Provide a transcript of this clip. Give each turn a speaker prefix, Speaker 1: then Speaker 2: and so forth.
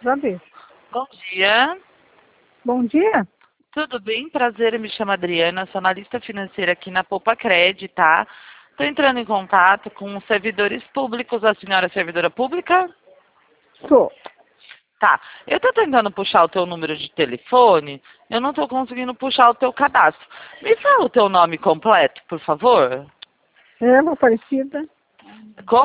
Speaker 1: outra vez.
Speaker 2: Bom dia.
Speaker 1: Bom dia?
Speaker 2: Tudo bem? Prazer, eu me chamo Adriana, sou analista financeira aqui na Poupa-Cred, tá? Estou entrando em contato com os servidores públicos. A senhora é servidora pública?
Speaker 1: Sou.
Speaker 2: Tá. Eu estou tentando puxar o teu número de telefone, eu não estou conseguindo puxar o teu cadastro. Me fala o teu nome completo, por favor.
Speaker 1: Ela Aparecida.
Speaker 2: Como?